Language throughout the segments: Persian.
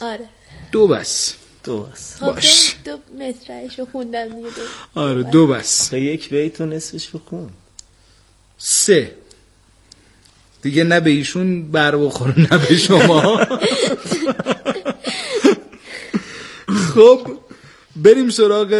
آره 2 بس. باش 2 مترشو خوندم دیگه. آره 2 بس. تا یک بیت و نصفش بخون. 3 دیگه نه به ایشون بر بخوره نه به شما. خب بریم سراغ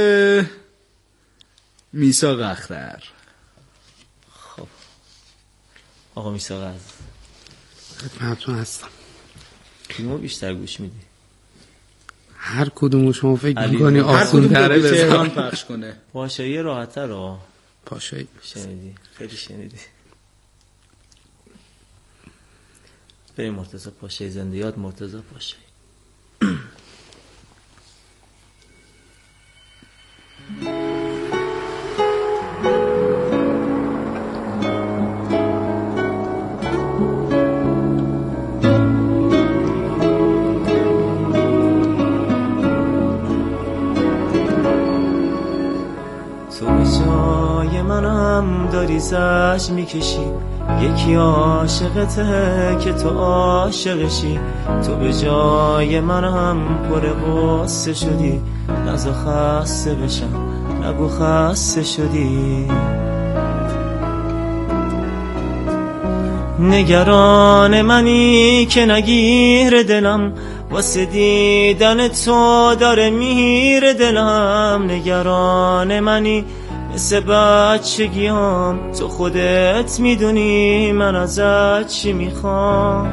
میثاق اختر. خب آقا میثاق عزیز خدمتتون هستم. کدومو بیشتر گوش میدی؟ هر کدومو شما فکر می‌کنی هر آسون کدوم تره به تهران بذار. پخش کنه. پاشایی راحت‌تر رو پاشایی شنیدی؟ خیلی شنیدی. بریم مرتضی پاشایی، زنده یاد مرتضی پاشایی. منم داری زج میکشی، یکی عاشقته که تو عاشقشی. تو به جای منم پر غصه شدی، نزا خسته بشم نگو خسته شدی. نگران منی که نگیر دلم، واسه دیدن تو داره میره دلم. نگران منی مثل بچگیام، تو خودت میدونی من ازت چی میخوام.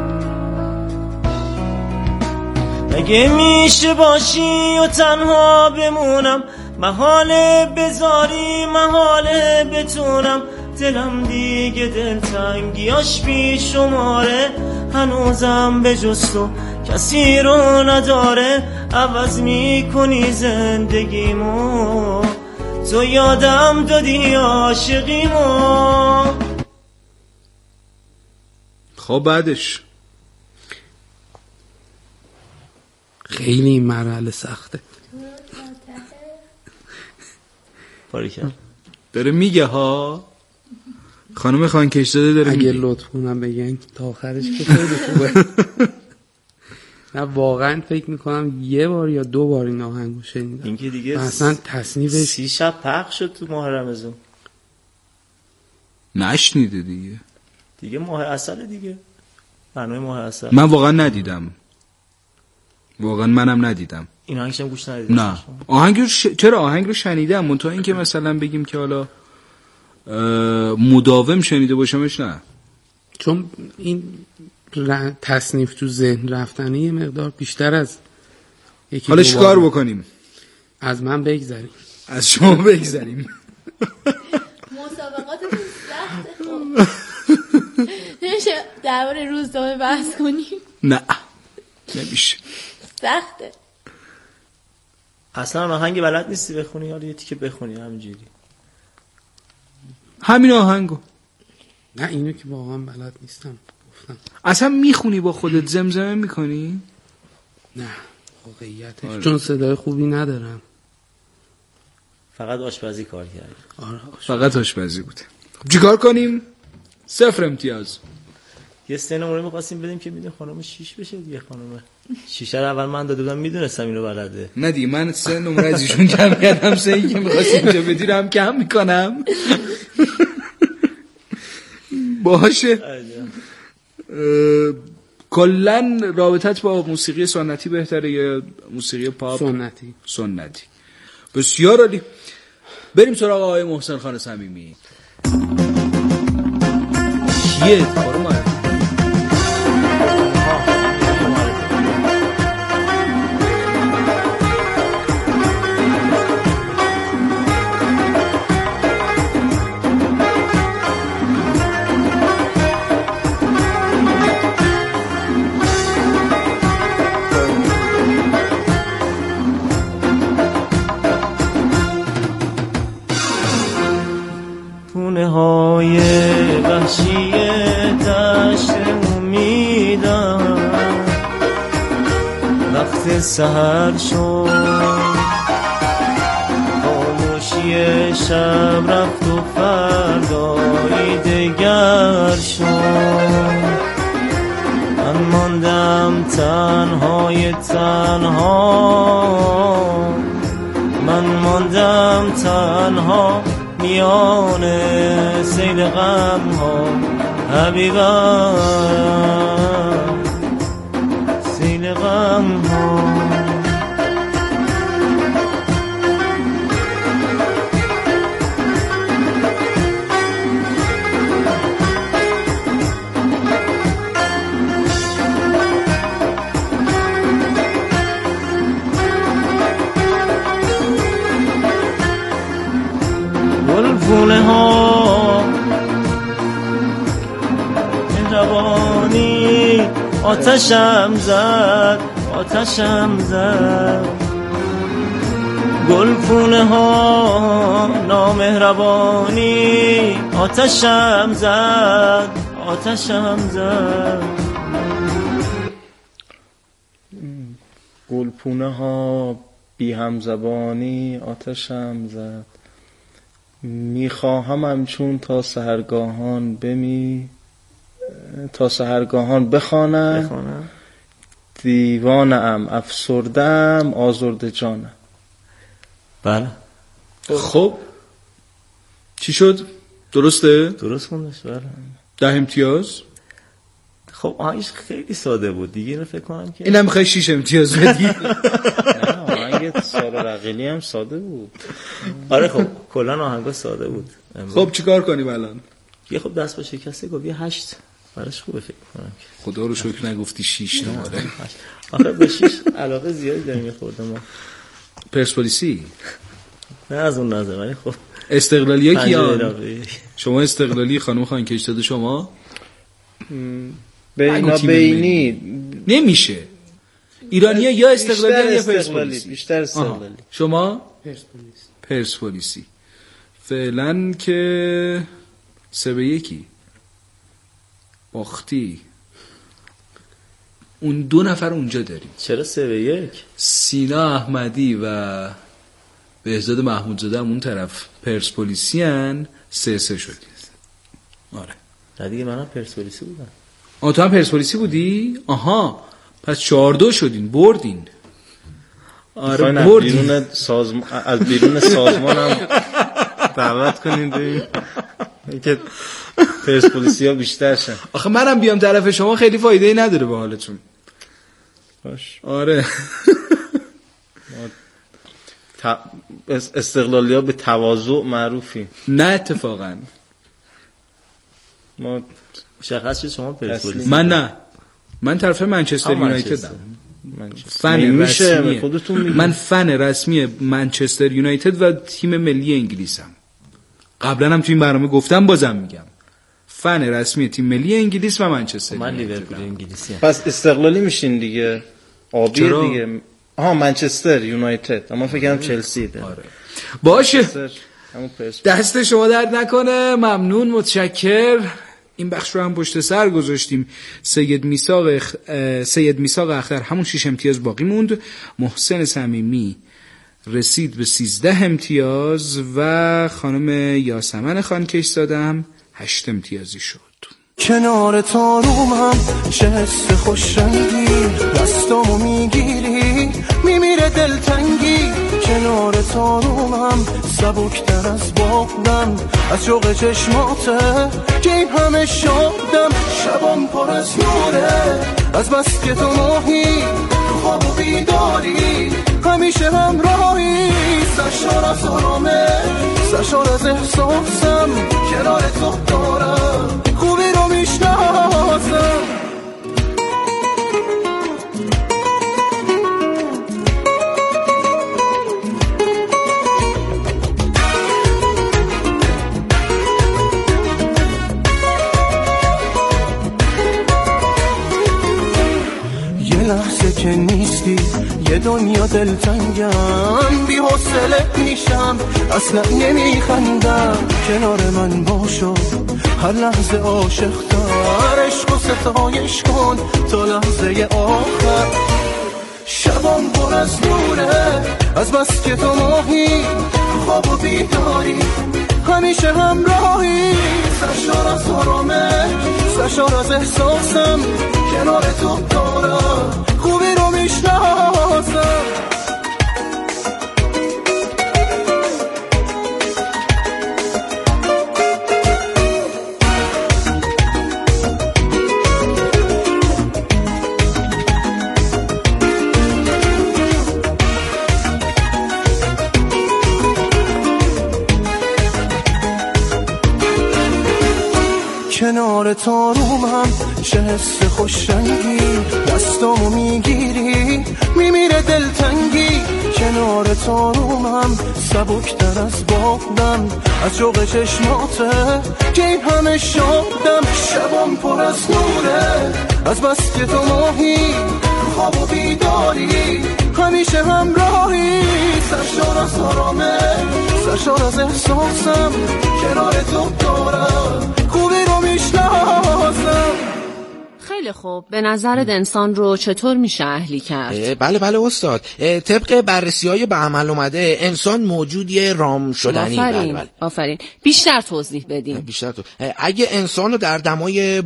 اگه میشه باشی و تنها بمونم، محاله بذاری محاله بتونم. دلم دیگه دلتنگیاش بی شماره، هنوزم به جز تو کسی رو نداره. عوض میکنی زندگیمو، تو یادم دادی عاشقیمو. خب بعدش خیلی این مرحله سخته. باریکن داره میگه ها خانم خانکشزاده داره اگه میگه. لطف کنم بگن تا آخرش که خیلی خوبه. نه واقعا فکر میکنم یه بار یا 2 بار این آهنگو شنیدم. این که دیگه اصلا تصنیفش 30 شب پخش شد تو ماه رمضان. نشنیده دیگه ماه عسل دیگه، برنامه ماه عسل. من واقعا ندیدم، واقعا منم ندیدم. این آهنگش هم گوش ندیدم. نه آهنگ رو چرا آهنگ رو شنیدم، منتها این که مثلا بگیم که حالا مداوم شنیده باشمش نه. چون این تصنیف تو ذهن رفتنه یه مقدار بیشتر از یکی. حالا چیکار بکنیم؟ از من بگذریم، از شما بگذریم. مسابقاتتون سخته. خب نمیشه درباره روزنامه بحث کنیم؟ نه نمیشه، سخته. اصلا آهنگ بلد نیستی بخونی، حالا یه تیکه بخونی همینجوری. همین آهنگو. نه اینو که واقعا بلد نیستم گفتم. اصلا میخونی با خودت زمزمه میکنی؟ نه واقعیتش چون صدای خوبی ندارم. فقط آشپزی کار کردی. آره فقط آشپزی بوده. خب چیکار کنیم؟ 0 امتیاز. یه سه نمره می‌خواستیم بدیم که میدون خانم 6 بشه دیگه. خانم 6 رو اول من داده بودم، میدونستم اینو بلده. نه دیگه من 3 نمره از ایشون کم کردم، 3 این که می‌خواستیم اینجا بدی رو هم کم میکنم. باشه. کلن رابطت با موسیقی سنتی بهتره یا موسیقی پاپ؟ سنتی. بسیار عالی. بریم سراغ آقای محسن خان صمیمی. کیه؟ کارو های وحشی دشت امیدم، وقت سحر شد خاموشی شب رفت و فردایی دگر شد. من ماندم تنهای تنها، من ماندم تنها میان سیل غم ها، حبیبم سیل غم ها. گلفونه ها مهربانی آتشم زد، آتشم زد. گلفونه ها نامهربانی آتشم زد، آتشم زد. گلپونه ها بی همزبانی آتشم زد. میخواهم همچون تا سحرگاهان تا سحرگاهان بخوانم دیوانم افسردم آزرده جانم. بله خب چی شد؟ درسته؟ درست خوندش. بله 10 امتیاز. خب آهنگش خیلی ساده بود دیگه، اینو فکر کنم که اینم میخوای 6 امتیاز بدی. نه آهنگ سارا رقیلی هم ساده بود. آره خب کلا آهنگا ساده بود. خب چیکار کنیم الان؟ یه خب دست با شکسته گفت یه 8 براش خوبه فکر کنم. خدا رو شکر نگفتی 6 نه. آره آخه به 6 علاقه زیادی داریم خورده ما. پرسپولیسی نه از اون نظر ولی خب استقلالیه کیان؟ شما استقلالی خانم خانکش داده شما؟ بینا بینی نمیشه. ایرانیه یا استقلالی یا پرسپولیسی. بیشتر استقلالی. شما؟ پرسپولیسی. فعلا که 3-1 باختی. اون 2 نفر اونجا داریم. چرا 3-1؟ سینا احمدی و بهزاد محمودزاده هم اون طرف پرسپولیسی ان. 3-3 شدی. آره نه دیگه منم پرسپولیسی بودم. تو هم پرسپولیسی بودی؟ آها پس 4-2 شدین، بردین. آره بردین. از بیرون سازمانم دعوت کنین ببین که پرسپولیسی ها بیشتر شن. آخه منم بیام طرف شما خیلی فایده ای نداره به حالتون. باش. آره استقلالی ها به تواضع معروفی. نه اتفاقا ما مشخص شد شما پرسپولیسی. من نه، من طرف منچستر یونایتدم. فن رسمی من فن رسمی منچستر یونایتد و تیم ملی انگلیسم. قبلا هم تو این برنامه گفتم بازم میگم فن رسمی تیم ملی انگلیس و منچستر. من لیورپول انگلیسی ام. پس استقلالی میشین دیگه. آبی دیگه. منچستر یونایتد. اما فکر کنم چلسی ده. آره باشه دست شما درد نکنه. ممنون، متشکر. این بخش رو هم پشت سر گذاشتیم. سید میثاق اختر همون 6 امتیاز باقی موند. محسن صمیمی رسید به 13 امتیاز و خانم یاسمن خانکش زاده هم 8 امتیازی شد. کنار تاروم هم چه حس خوش رنگی دستامو میگیری میمیره دلتنگی. کنار تاروم هم سبکتر از بادم از شوق چشماته که این همه شادم. شبام پر از نوره از بس که تو ماهی تو خواب و بیداری همیشه همراهی. سرشار از آرامه سرشار از احساسم کنار تو دارم خوبی رو میشناسم. یه لحظه که نیستی یه دنیا دلتنگم بی حوصله میشم اصلا نمیخندم. کنار من باشو هر لحظه عاشق تر عشق و ستایش کن تا لحظه آخر. شبام پر از نوره از بس که تو ماهی خواب و بیداری همیشه همراهی سرشار از آرامش سرشار از احساسم کنار تو دارم خوبی رو میشناسم کنار تارومم چه حس خوشنگی دستامو میگیری میمیره دلتنگی کنار تارومم سبکتر از بادم از جوق چشماته که این همه شادم شبام پر از نوره از بس که تو ماهی خواب و بیداری همیشه همراهی سرشار از آرامش سرشار از احساسم کنار تو دارم خوبی رو میشناسم. خیلی خوب، به نظرت انسان رو چطور میشه اهلی کرد؟ بله استاد، طبق بررسی‌های به عمل اومده انسان موجودی رام شدنی. بله. آفرین. بیشتر توضیح بدیم. اگه انسان رو در دمای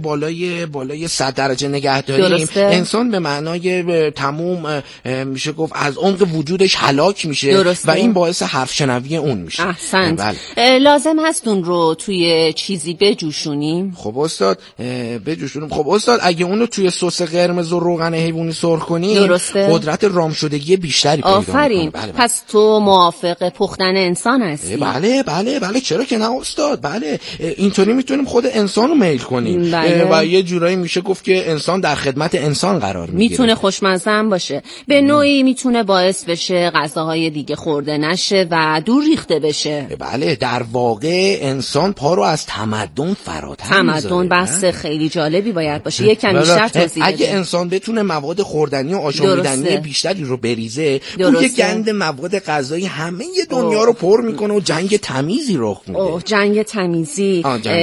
بالای 100 درجه نگه داریم درسته. انسان به معنای تموم میشه گفت از عمق وجودش هلاک میشه. درسته. و این باعث حرف شنوی اون میشه. احسنت. بله. لازم هست اون رو توی چیزی بجوشونیم؟ خب استاد بجوشونیم. خب استاد اگه اونو توی سس قرمز و روغن حیوانی سرخ کنیم درسته. قدرت رام شدگی بیشتری پیدا می‌کنه. آفرین. بله. پس تو موافق پختن انسان هستی؟ بله چرا که نه استاد. بله اینطوری میتونیم خود انسان رو میل کنیم. بله. و یه جورایی میشه گفت که انسان در خدمت انسان قرار میگیره. میتونه خوشمزه هم باشه، به نوعی میتونه باعث بشه غذاهای دیگه خورده نشه و دور ریخته بشه. بله در واقع انسان پا رو از تمدن فراتر میذاره. تمدن بحث خیلی جالبی باید باشه. یکم بیشتر توضیح بده. اگه انسان بتونه مواد خوردنی و آشامیدنی بیشتری رو بریزه توی گند مواد غذایی همه دنیا رو پر میکنه و جنگ تمیزی رخ میده. جنگ تمیزی.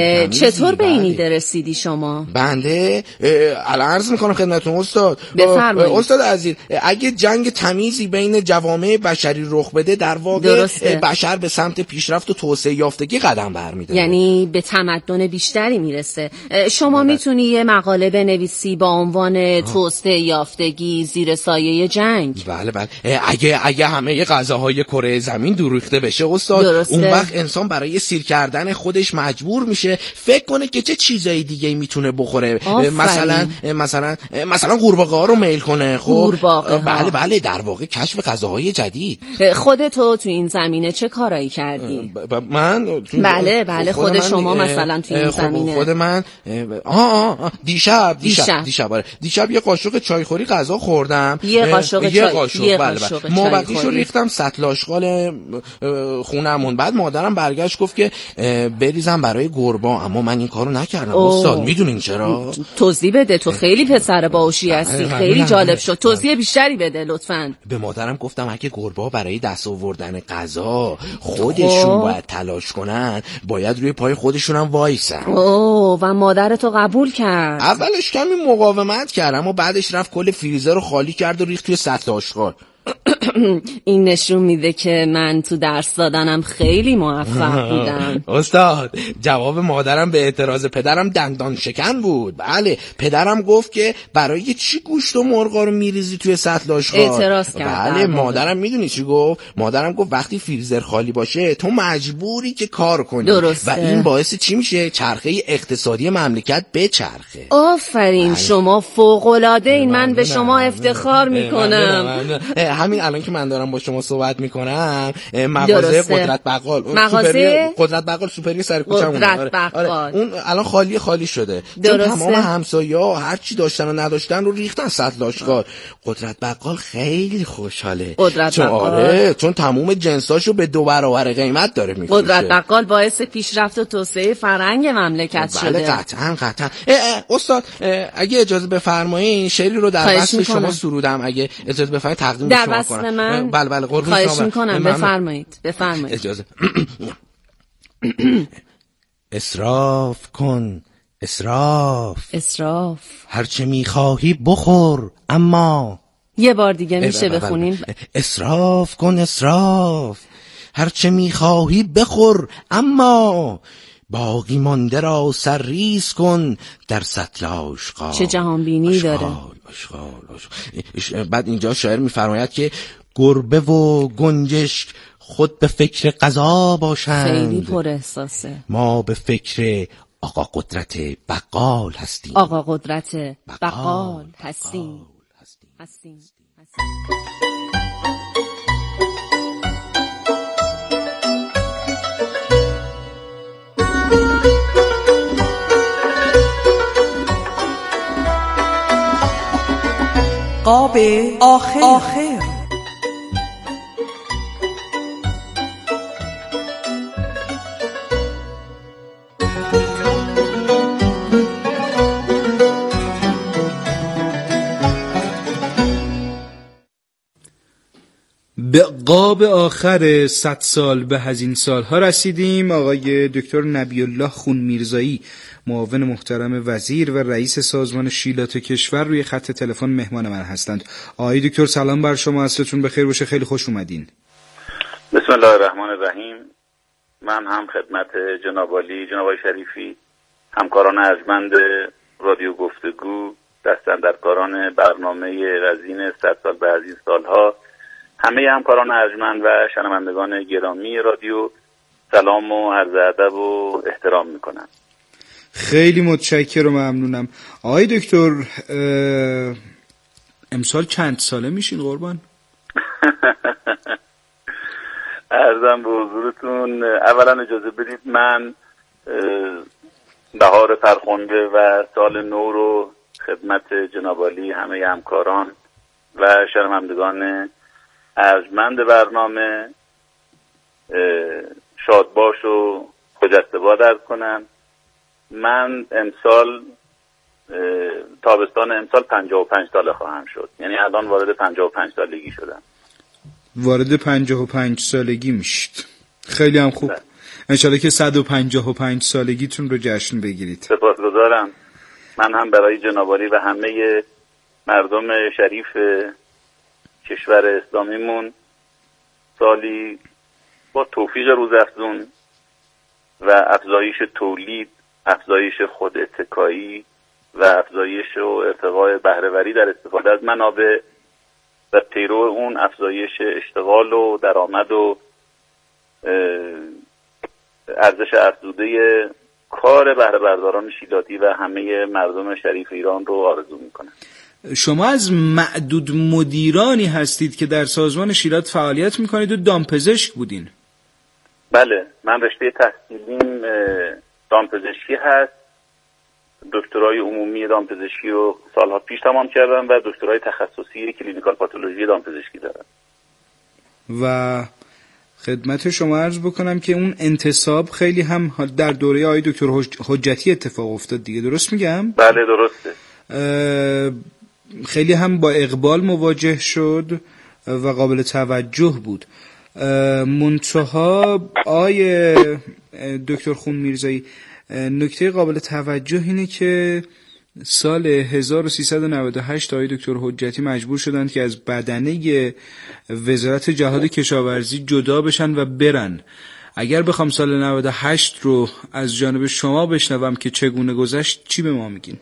چطور به این ایده رسیدی شما؟ بنده الان عرض میکنم خدمتتون استاد. بفرمایید. استاد عزیز اگه جنگ تمیزی بین جوامع بشری رخ بده در واقع بشر به سمت پیشرفت و توسعه یافتگی قدم برمی‌داره. یعنی به تمدن بیشتری میرسه. شما میتونی یه مقاله بنویسی با عنوان توسعه یافتگی زیر سایه جنگ. بله اگه همه غذاهای کره زمین دور ریخته بشه استاد درسته. اون وقت انسان برای سیر کردن خودش مجبور میشه فکر کنه که چه چیزای دیگه میتونه بخوره. مثلا قورباغه‌ها رو میل کنه. خب بله در واقع کشف غذاهای جدید. خودتو تو این زمینه چه کارایی کردی؟ من بله خود شما مثلا تو این زمینه. خود من دیشب یه قاشق چایخوری غذا خوردم. یه قاشق بله. مابقیشو ریختم سطل آشغال خونمون. بعد مادرم برگشت گفت که بریزم برای گربه، اما من این کارو نکردم. استاد میدونین چرا؟ توضیح بده، تو خیلی پسر باهوشی هستی. خیلی جالب شد، توضیح بیشتری بده لطفاً. به مادرم گفتم اگه گربه برای دست آوردن غذا خودشون باید تلاش کنن باید روی پای خودشون هم وایسن. و مادر تو قبول کرد؟ اولش کمی مقاومت کرد اما بعدش رفت کل فریزر رو خالی کرد و ریخت توی سطل آشغال. این نشون میده که من تو درس دادنم خیلی موفق بودم. استاد جواب مادرم به اعتراض پدرم دندان شکن بود. بله پدرم گفت که برای چی گوشت و مرغا رو میریزی توی سطل آشغال؟ اعتراض کرد. بله مادرم میدونی چی گفت؟ مادرم گفت وقتی فریزر خالی باشه تو مجبوری که کار کنی. درسته. و این باعث چی میشه؟ چرخه اقتصادی مملکت بچرخه. آفرین شما فوق العاده این. من به شما افتخار میکنم. همین الان که من دارم با شما صحبت میکنم مغازه قدرت بقال قدرت بقال سوپری سر کوچه‌مون اون الان خالی شده. چون تمام همسایه‌ها هر چی داشتن و نداشتن رو ریختن سطل آشغال. قدرت بقال خیلی خوشحاله. چون تمام جنساشو به 2 برابر قیمت داره میفروشه. قدرت بقال باعث پیشرفت و توسعه فرهنگ مملکت شده. بله قطعاً. استاد اگه اجازه بفرمایید شعری رو در وصف شما سرودم. اگه اجازه بفرمایید تقدیم در شما وصف کنم. من بله خواهش میکنم. بفرمایید اجازه. اسراف کن اسراف هرچه میخواهی بخور اما یه بار دیگه میشه بخونیم؟ اسراف کن اسراف هرچه میخواهی بخور، اما باقی مانده را سرریز کن در سطل آشغال. چه جهانبینی داره. بعد اینجا شاعر میفرماید که گربه و گنجشک خود به فکر غذا باشند. خیلی پر احساسه. ما به فکر آقا قدرت بقال هستیم. آقا قدرت بقال هستیم. قاب آخر. به قاب آخر 100 سال به هزین سالها رسیدیم. آقای دکتر نبی الله خون میرزایی، معاون محترم وزیر و رئیس سازمان شیلات کشور، روی خط تلفن مهمان من هستند. آقای دکتر سلام بر شما، عصرتون بخیر باشه، خیلی خوش اومدین. بسم الله الرحمن الرحیم. من هم خدمت جناب عالی، جناب آقای شریفی، همکاران ارجمند رادیو گفتگو، دستاندرکاران برنامه رزین 100 سال به هزین سالها، همه همکاران ارجمند و شنوندگان گرامی رادیو سلام و عرض ادب و احترام میکنم. خیلی متشکرم و ممنونم. آقای دکتر امسال چند ساله میشین قربان؟ عرضم به حضورتون، اولا اجازه بدید من بهار فرخنده و سال نو رو خدمت جناب عالی، همه همکاران و شنوندگان ارجمند برنامه شادباش و خجسته باد عرض کنم. من امسال تابستان امسال 55 ساله خواهم شد، یعنی الان وارد 55 سالگی شدم. وارد 55 سالگی میشید، خیلی هم خوب. انشالله که 155 سالگیتون رو جشن بگیرید. سپاسگزارم. من هم برای جناب عالی و همه مردم شریف کشور اسلامیمون سالی با توفیق روزافزون و افزایش تولید، افزایش خود اتکایی و افزایش و ارتقاء بهره‌وری در استفاده از منابع و پیرو اون افزایش اشتغال و درآمد و ارزش افزوده کار بهره برداران شیلاتی و همه مردم شریف ایران رو آرزو میکنم. شما از معدود مدیرانی هستید که در سازمان شیلات فعالیت میکنید و دامپزشک بودین. بله، من رشته تحصیلیم دامپزشکی هست. دکترای عمومی دامپزشکی رو سالها پیش تمام کردم و دکترای تخصصی کلینیکال پاتولوژی دامپزشکی دارم. و خدمت شما عرض بکنم که اون انتصاب خیلی هم در دوره آقای دکتر حجتی اتفاق افتاد دیگه، درست میگم؟ بله درسته. خیلی هم با اقبال مواجه شد و قابل توجه بود. منتها آقای دکتر خون میرزایی، نکته قابل توجه اینه که سال 1398 آقای دکتر حجتی مجبور شدند که از بدنه وزارت جهاد کشاورزی جدا بشن و برن. اگر بخوام سال 98 رو از جانب شما بشنوم که چگونه گذشت، چی به ما میگین؟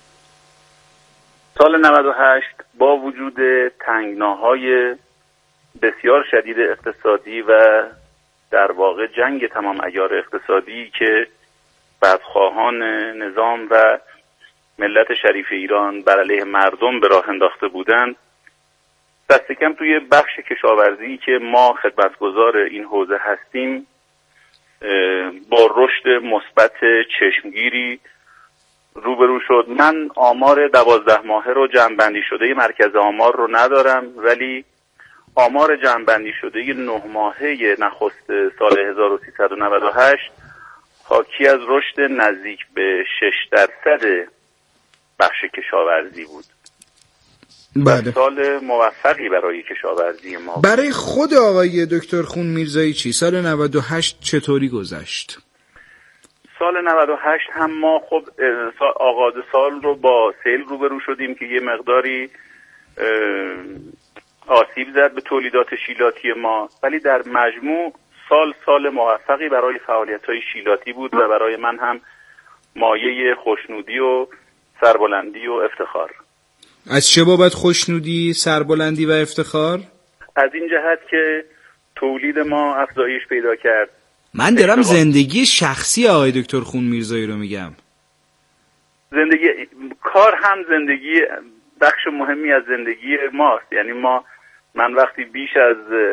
سال 98 با وجود تنگناهای بسیار شدید اقتصادی و در واقع جنگ تمام عیار اقتصادی که بدخواهان نظام و ملت شریف ایران بر علیه مردم به راه انداخته بودند، دست کم توی بخش کشاورزی که ما خدمتگزار این حوزه هستیم با رشد مثبت چشمگیری روبرو شد. من آمار 12 ماهه رو جمع‌بندی شده مرکز آمار رو ندارم، ولی آمار جمع‌بندی شده 9 ماهه نخست سال 1398 حاکی از رشد نزدیک به 6% بخش کشاورزی بود. بله. سال موفقی برای کشاورزی ما بود. برای خود آقای دکتر خون میرزایی چی؟ سال 98 چطوری گذشت؟ سال 98 هم ما خب آغاز سال رو با سیل روبرو شدیم که یه مقداری آسیب زد به تولیدات شیلاتی ما، ولی در مجموع سال موفقی برای فعالیت‌های شیلاتی بود و برای من هم مایه خوشنودی و سربلندی و افتخار. از چه بابت خوشنودی، سربلندی و افتخار؟ از این جهت که تولید ما افزایش پیدا کرد. من دارم زندگی شخصی آقای دکتر خونمیرزایی رو میگم. زندگی کار هم زندگی بخش مهمی از زندگی ماست. یعنی من وقتی بیش از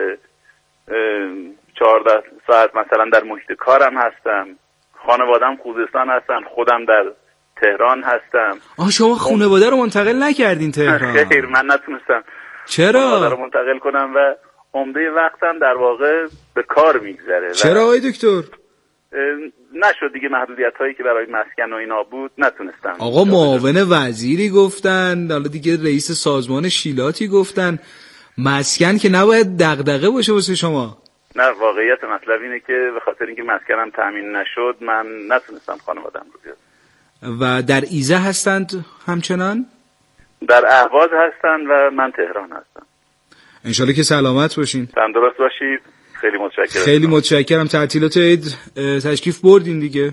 14 ساعت مثلا در محیط کارم هستم، خانوادم خوزستان هستن، خودم در تهران هستم. شما خانواده رو منتقل نکردین تهران؟ خیر، من نتونستم. چرا؟ خانواده رو منتقل کنم و عمده وقتم در واقع به کار میگذره. چرا آقای دکتر؟ نشد دیگه، محدودیت هایی که برای مسکن و اینا بود نتونستم. آقا معاون وزیری گفتن، حالا دیگه رئیس سازمان شیلاتی گفتن مسکن که نباید دغدغه باشه واسه شما. نه، واقعیت مطلب اینه که به خاطر اینکه مسکنم تامین نشد من نتونستم خانواده‌ام رو بیارم. و در ایزه هستند همچنان؟ در اهواز هستن و من تهران هستم. انشالله که سلامت باشین. تندرست باشید. خیلی متشکرم. خیلی متشکرم. تعطیلات عید تشریف بردین دیگه؟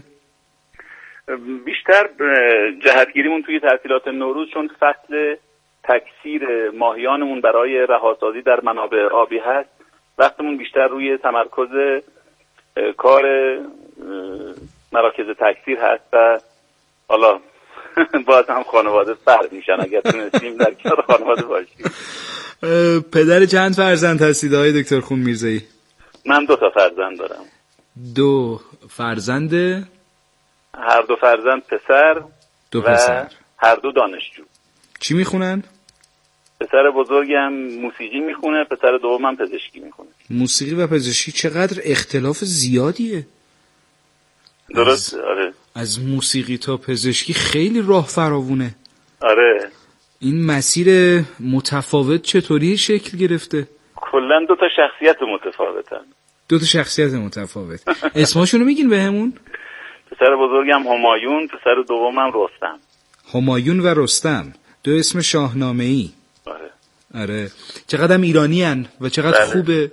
بیشتر جهتگیریمون توی تعطیلات نوروز، چون فصل تکثیر ماهیانمون برای رهاسازی در منابع آبی هست، وقتمون بیشتر روی تمرکز کار مراکز تکثیر هست و حالا باز هم خانواده فرق میشن اگر تونستیم در کنار خانواده باشیم. پدر چند فرزند هستید آقای دکتر خونمیرزایی؟ من 2 فرزند دارم. 2 فرزند؟ هر 2 فرزند پسر. 2 پسر. هر 2 دانشجو. چی میخونن؟ پسر بزرگم موسیقی میخونه، پسر دومم پزشکی میخونه. موسیقی و پزشکی چقدر اختلاف زیادیه. درست. آره. از موسیقی تا پزشکی خیلی راه فراوونه. آره. این مسیر متفاوت چطوری شکل گرفته؟ کلا 2 شخصیت متفاوتن. 2 شخصیت متفاوت. اسماشونو میگین بهمون؟ پسر بزرگم همایون، پسر دومم رستم. همایون و رستم، 2 اسم شاهنامه‌ای. آره. چقدر هم ایرانی هن و چقدر خوبه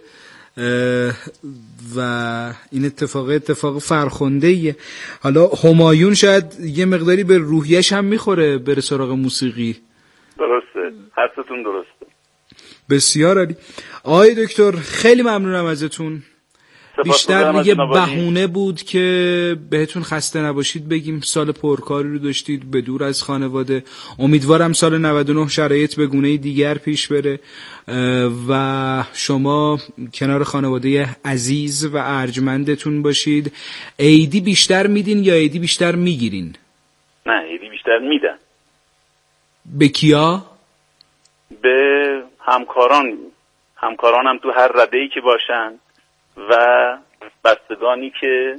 و این اتفاق فرخنده‌ایه. حالا همایون شاید یه مقداری به روحیش هم میخوره بره سراغ موسیقی. درسته، حرفتون درسته. بسیار عالی. آقای دکتر خیلی ممنونم ازتون. بیشتر دیگه بهونه بود که بهتون خسته نباشید بگیم. سال پرکاری رو داشتید به دور از خانواده. امیدوارم سال 99 شرایط به گونه دیگر پیش بره و شما کنار خانواده عزیز و ارجمندتون باشید. عیدی بیشتر میدین یا عیدی بیشتر میگیرین؟ نه، عیدی بیشتر میدن. به کیا؟ به همکارانم تو هر رده‌ای که باشن و بستگانی که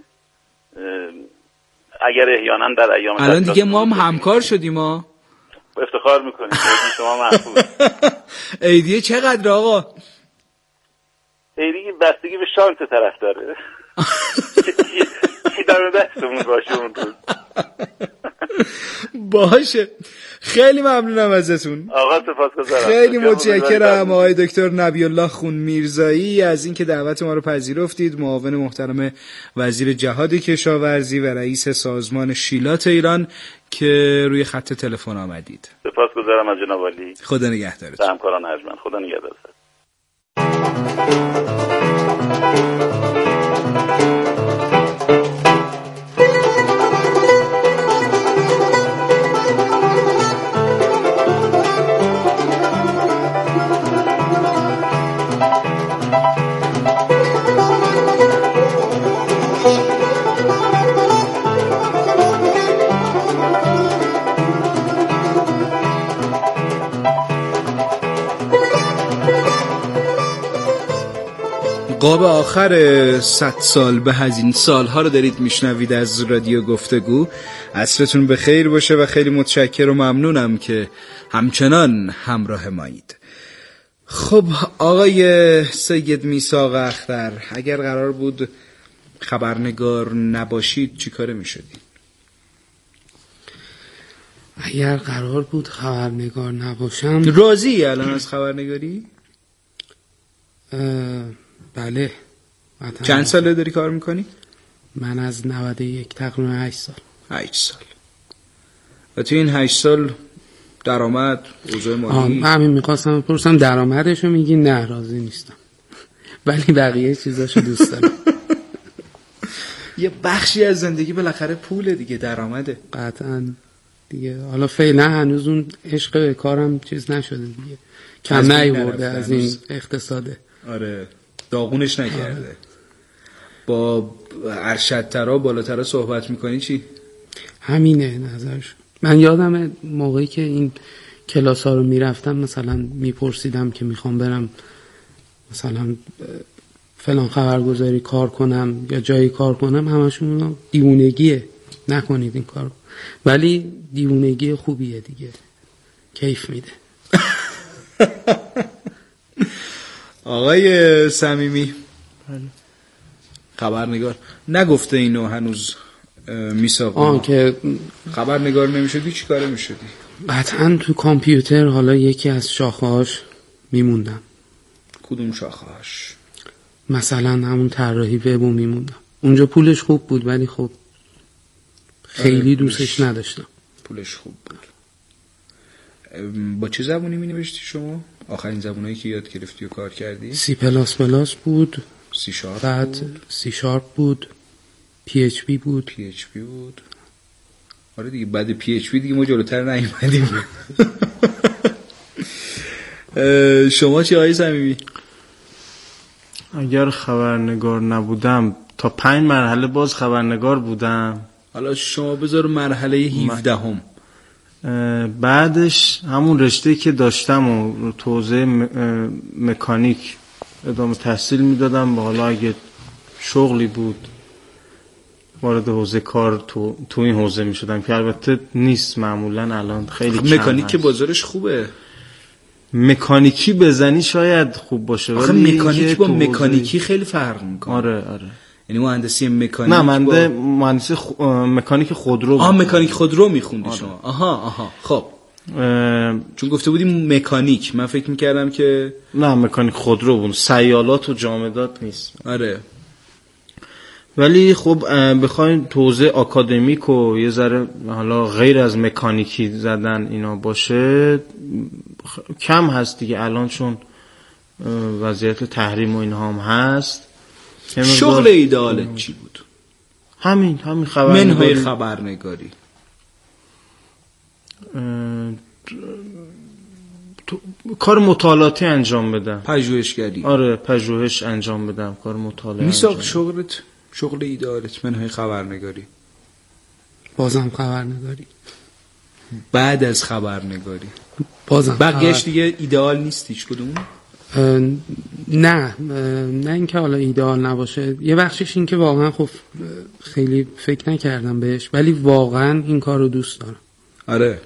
اگر احیانا در ایام الان دیگه ما هم همکار شدیم. ما افتخار میکنیم. عیدی شما محفوظ. عیدیه چقدر آقا؟ عیدی بستگی به شانس طرف داره. چی داره دستمون باشه اون روز. باشه. خیلی ممنونم ازتون آقا، سپاسگزارم. خیلی متشکرم آقای دکتر نبی الله خونمیرزایی از اینکه دعوت ما رو پذیرفتید. معاون محترم وزیر جهاد کشاورزی و رئیس سازمان شیلات ایران که روی خط تلفن آمدید. سپاسگزارم از جناب عالی. خدا نگهدارتون. همکاران ارجمند، خدا نگهدارتون. قاب آخر 100 سال به از این سالها رو دارید میشنوید از رادیو گفتگو. عصرتون به خیر باشه و خیلی متشکر و ممنونم که همچنان همراه مایید. خب آقای سید میثاق اختر، اگر قرار بود خبرنگار نباشید چی کاره میشدید؟ اگر قرار بود خبرنگار نباشم راضی الان از خبرنگاری؟ بله چند ساله داری کار میکنی؟ من از 91 تقریبا 8 سال. 8 سال. و تو این 8 سال درآمد، اوضاع مالی؟ من همین میخواستم بپرسم درآمدشو میگی؟ نه راضی نیستم، ولی بقیه چیزاشو دوست دارم. یه بخشی از زندگی بالاخره پوله دیگه، درآمده. قطعاً دیگه. حالا فعلا هنوز اون عشق به کارم چیز نشده دیگه، کم نیورده از این اقتصاده. آره داغونش نکرده. با ارشدترا بالاترا صحبت میکنی چی؟ همینه نظرش. من یادم موقعی که این کلاس ها رو میرفتم مثلا میپرسیدم که میخوام برم مثلا فلان خبرگزاری کار کنم یا جایی کار کنم، همشون دیوونگیه، نکنید این کارو. ولی دیوونگی خوبیه دیگه، کیف میده. آقای صمیمی خبرنگار نگفته اینو هنوز میساق که خبرنگار نمیشدی چی کاره میشدی؟ قطعا تو کامپیوتر حالا یکی از شاخه‌هاش میموندم. کدوم شاخه‌هاش؟ مثلا همون طراحی وبو میموندم. اونجا پولش خوب بود ولی خب خیلی دوستش نداشتم. پولش خوب بود. با چه زبونی می نوشتی شما؟ آخرین زبونایی که یاد گرفتی و کار کردی؟ سی پلاس پلاس بود، سی شارپ بعد بود، سی شارپ بود، پی اچ پی بود. پی اچ پی بود. آره دیگه بعد پی اچ پی دیگه ما جلوتر نیومدیم. شما چی آقای صمیمی؟ اگر خبرنگار نبودم تا 5 مرحله باز خبرنگار بودم. حالا شما بذار مرحله 17 هم. بعدش همون رشته که داشتم و تو حوزه مکانیک ادامه تحصیل میدادم و حالا اگه شغلی بود وارد حوزه کار تو این حوزه میشدم که البته نیست معمولا الان خیلی کم. مکانیک که بازارش خوبه. مکانیکی بزنی شاید خوب باشه آخه مکانیک با مکانیکی خیلی فرق میکنه. آره یعنی مهندسی مکانیک. نه من مهندسی مکانیک خودرو. مکانیک خودرو میخوندی شما. آها خب چون گفته بودی مکانیک من فکر میکردم که نه مکانیک خودرو بود، سیالات و جامدات نیست. آره ولی خب بخواین توزیع آکادمیک و یه ذره حالا غیر از مکانیکی زدن اینا باشه کم هست دیگه الان، چون وضعیت تحریم و اینها هم هست. شغل ایدئالت چی بود؟ همین منهای خبرنگاری. کار مطالعاتی انجام بدم. پژوهشگری. آره پژوهش انجام بدم، کار مطالعه. میساق شغل ایدئالت منهای خبرنگاری. بازم خبرنگاری. بعد از خبرنگاری بازم بقیهش دیگه ایدئال نیست هیچ کدوم؟ نه اینکه حالا ایدئال نباشه، یه بخشش این که واقعا خب خیلی فکر نکردم بهش ولی واقعا این کار رو دوست دارم. آره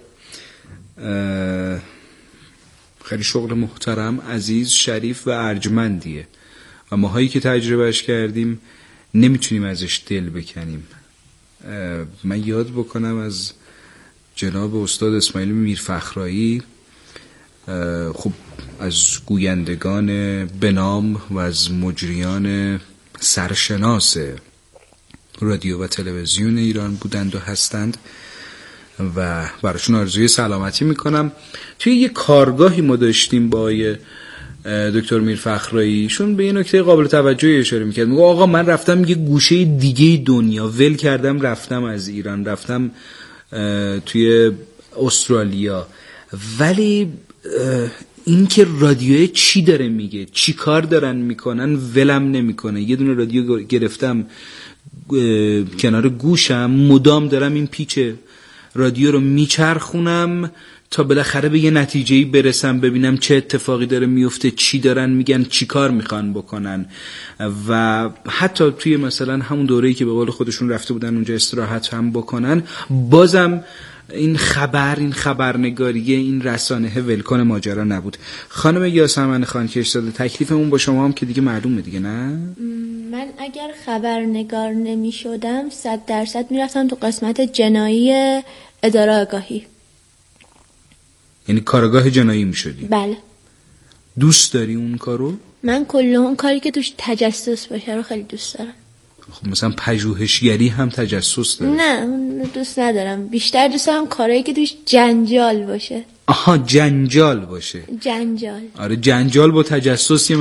خیلی شغل محترم، عزیز، شریف و ارجمندیه و ماهایی که تجربهش کردیم نمیتونیم ازش دل بکنیم. من یاد بکنم از جناب استاد اسماعیل میرفخرایی، خب از گویندگان بنام و از مجریان سرشناس رادیو و تلویزیون ایران بودند و هستند و براشون آرزوی سلامتی میکنم. توی یه کارگاهی ما داشتیم با دکتر میرفخرایی، شون به یه نکته قابل توجهی اشاره میکرد. میگه آقا من رفتم یه گوشه دیگه دنیا، ول کردم رفتم از ایران، رفتم توی استرالیا، ولی این که رادیو چی داره میگه، چی کار دارن میکنن ولم نمیکنه. یه دونه رادیو گرفتم کنار گوشم، مدام دارم این پیچ رادیو رو میچرخونم تا بالاخره به یه نتیجه‌ای برسم، ببینم چه اتفاقی داره میفته، چی دارن میگن، چی کار میخوان بکنن. و حتی توی مثلا همون دوره‌ای که به قول خودشون رفته بودن اونجا استراحت هم بکنن، بازم این خبرنگاری، این رسانه ولکن ماجرا نبود. خانم یاسمن خانکشزاده، تکلیفمون با شما هم که دیگه معلومه دیگه، نه؟ من اگر خبرنگار نمی شدم 100% میرفتم تو قسمت جنایی اداره آگاهی. یعنی کارگاه جنایی می شدی؟ بله. دوست داری اون کارو؟ من کلا اون کاری که توش تجسس باشه رو خیلی دوست دارم. خب مثلا پژوهشگری هم تجسس داره؟ نه اون دوست ندارم، بیشتر دوست دارم کارهایی که توش جنجال باشه. آها جنجال باشه. جنجال. آره جنجال با تجسس